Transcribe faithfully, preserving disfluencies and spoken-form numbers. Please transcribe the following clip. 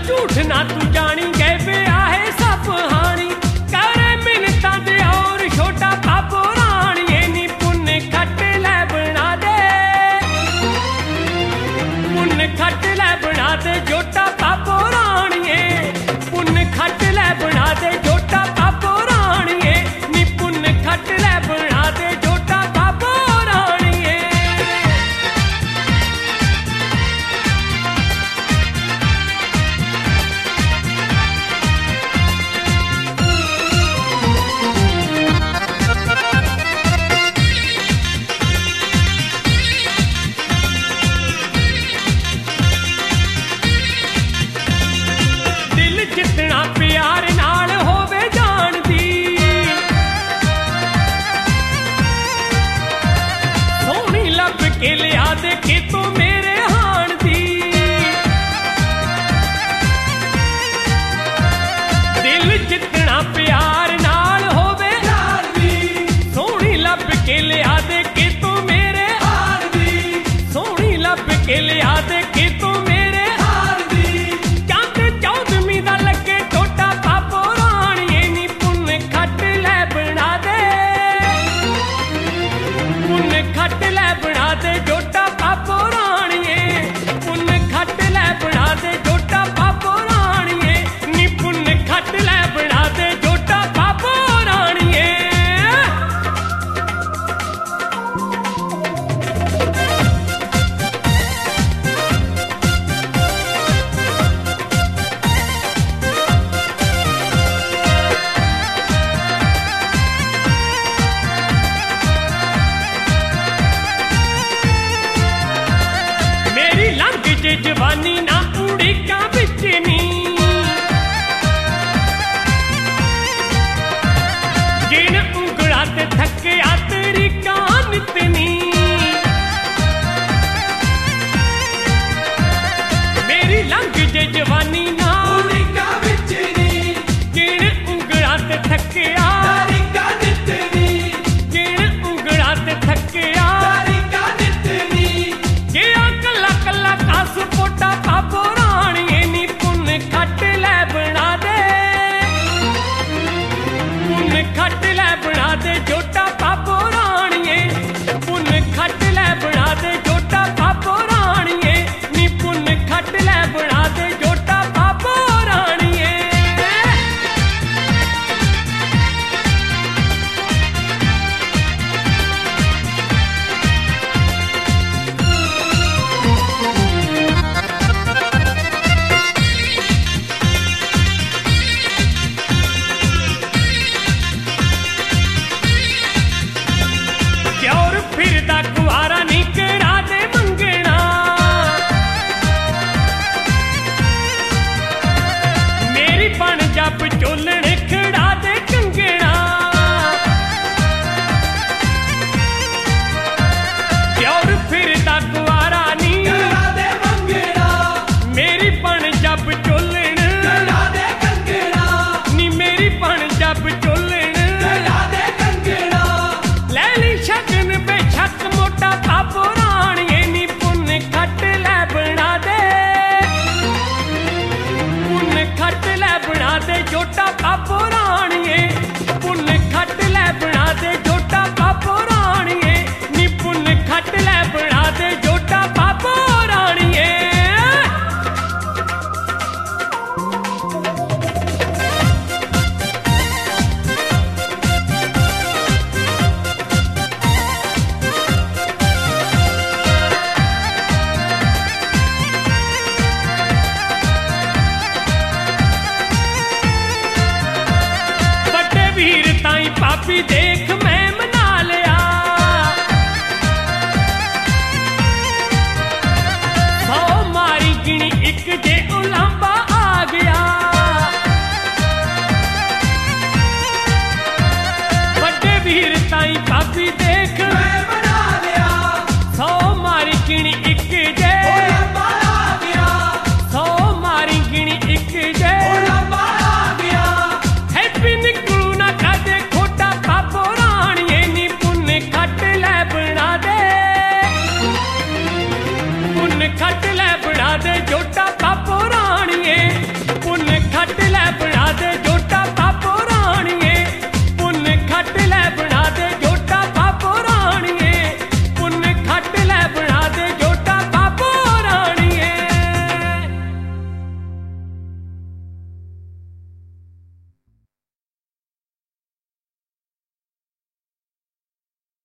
झूठ ना तू जानी गए पे आहे सब हानी करे मिन्नतां दे और छोटा बाबो राणिए नी पुण्य खट लै बना दे पुण्य खट लै बना दे जोटा बाबो राणिए पुण्य खट लै बना दे जोटा बाबो राणिए नी पुण्य खट लै बना दे जोटा बाबो राणिए। जितना प्यार नाल होवे जान दी सोहनी लब के लिया दे के तू मेरे हान दी दिल जितना प्यार नाल होवे जान दी सोहनी लब के लिया दे के तू मेरे हान दी सोहनी लब के लिया दे के तू मेरे हान दी चंद चौदहवीं दा लगे टोटा बाबो राणिए नी पुण्य खट लै बना दे पुण्य खट लै बना दे जोटा बाबो राणिए पुण्य खट लै बना दे जोटा बाबो राणिए नी पुण्य खट लै बना दे जोटा बाबो राणिए। मेरी लंघ जे जवानी ना उड़ीका बिच नी जिन उंगला ते थकिया तेरी कानतनी मेरी लंघ जे जवानी ना उड़ीका बिच नी जिन उंगला ते थकिया तेरी कानतनी जिन उंगला ते थकिया तेरी कानतनी जे कला कला कास पोटा बाबो राणिए नी पुण्य खट लै बना दे पुण्य खट लै बना दे जोटा बाबो राणिए पुण्य खट लै बना दे जोटा बाबो राणिए नी पुण्य खट लै बना दे जोटा बाबो राणिए। और फिरदा कुआरा नी करा दे मंगना मेरी बन जब चोलण खड़ा दे कंगना और फिरदा कुआरा नी करा दे मंगना मेरी बन जब चोलण खड़ा दे कंगना नी मेरी बन जब चोलण खड़ा दे कंगना लैली शगन बेशक मोटा बाबो राणिए नी पुण्य खट लै बना दे पुण्य खट लै बना दे जोटा बाबो राणिए पुण्य खट लै बना दे जोटा बाबो राणिए नी पुण्य खट लै बना दे जोटा बाबो राणिए। बड़े वीर ताई पापी देख मैं मना लिया सौ मारी गिनी एक जे